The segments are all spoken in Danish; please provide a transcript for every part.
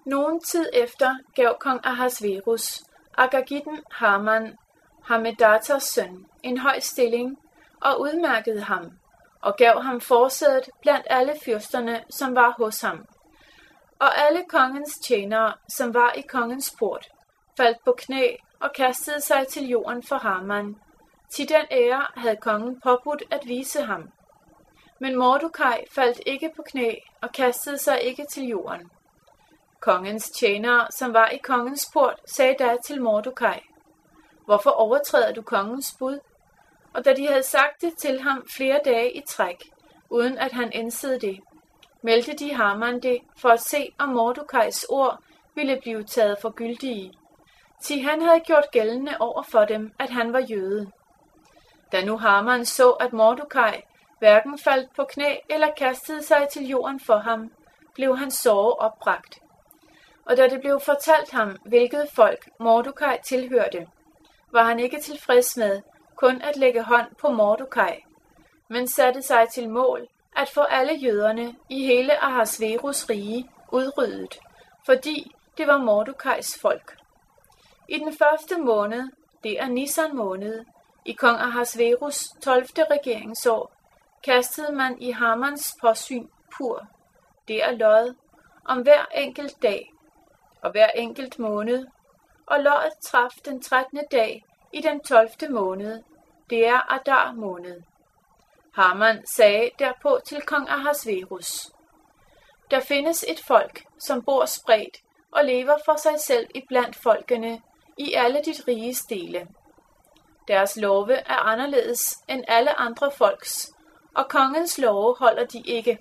Nogen tid efter gav kong Ahasverus Agagitten Haman, Hammedaters søn, en høj stilling og udmærkede ham, og gav ham forsædet blandt alle fyrsterne, som var hos ham. Og alle kongens tjenere, som var i kongens port, faldt på knæ og kastede sig til jorden for Haman, til den ære havde kongen påbudt at vise ham. Men Mordokaj faldt ikke på knæ og kastede sig ikke til jorden. Kongens tjenere, som var i kongens port, sagde da til Mordokaj: Hvorfor overtræder du kongens bud? Og da de havde sagt det til ham flere dage i træk, uden at han indsede det, meldte de Haman det for at se, om Mordokajs ord ville blive taget for gyldige. Til han havde gjort gældende over for dem, at han var jøde. Da nu Haman så, at Mordokaj hverken faldt på knæ eller kastede sig til jorden for ham, blev han såre opbragt. Og da det blev fortalt ham, hvilket folk Mordokaj tilhørte, var han ikke tilfreds med kun at lægge hånd på Mordokaj, men satte sig til mål at få alle jøderne i hele Ahasverus rige udryddet, fordi det var Mordokajs folk. I den første måned, det er Nisan måned, i kong Ahasverus 12. regeringsår, kastede man i Hamans påsyn pur, det er lod, om hver enkelt dag og hver enkelt måned, og loddet traf den 13. dag i den 12. måned, det er Adar måned. Haman sagde derpå til kong Ahasverus: Der findes et folk, som bor spredt og lever for sig selv iblandt folkene i alle dit riges dele. Deres love er anderledes end alle andre folks, og kongens love holder de ikke.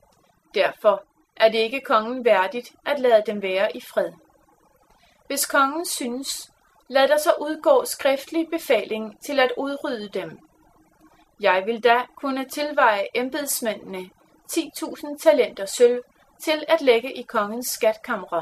Derfor er det ikke kongen værdigt at lade dem være i fred. Hvis kongen synes, lad der så udgå skriftlig befaling til at udrydde dem. Jeg vil da kunne tilveje embedsmændene 10.000 talenter sølv til at lægge i kongens skatkamre.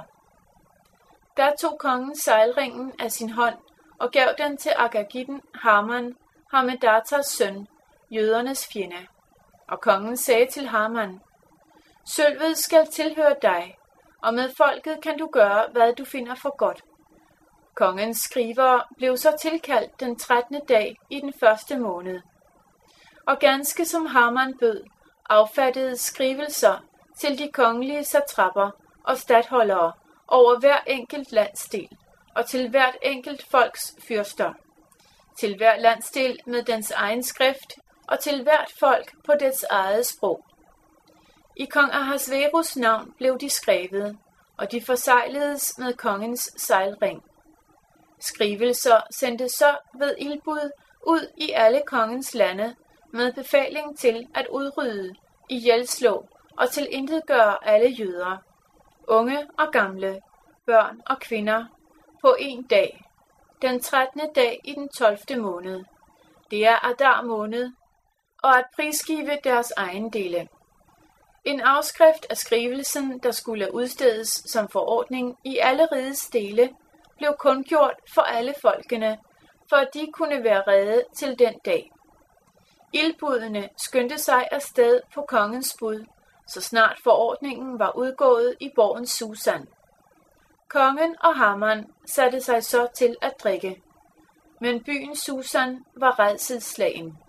Der tog kongen sejlringen af sin hånd og gav den til Agagitten Haman, Hammedaters søn, jødernes fjende. Og kongen sagde til Haman: Sølvet skal tilhøre dig, og med folket kan du gøre, hvad du finder for godt. Kongens skrivere blev så tilkaldt den 13. dag i den første måned. Og ganske som Haman bød, affattede skrivelser til de kongelige satrapper og statholdere over hver enkelt landsdel, og til hvert enkelt folks fyrster, til hver landsdel med dens egen skrift, og til hvert folk på dets eget sprog. I kong Ahasverus navn blev de skrevet, og de forsegledes med kongens sejlring. Skrivelser sendte så ved ildbud ud i alle kongens lande med befaling til at udrydde, ihjelslå og tilintetgøre alle jøder, unge og gamle, børn og kvinder, på en dag, den 13. dag i den 12. måned. Det er Adar måned, og at prisgive deres ejendele. En afskrift af skrivelsen, der skulle udstedes som forordning i alle rigets dele, blev kundgjort for alle folkene, for at de kunne være rede til den dag. Ildbudene skyndte sig afsted på kongens bud, så snart forordningen var udgået i borgen Susan. Kongen og Haman satte sig så til at drikke, men byen Susan var rædselsslagen.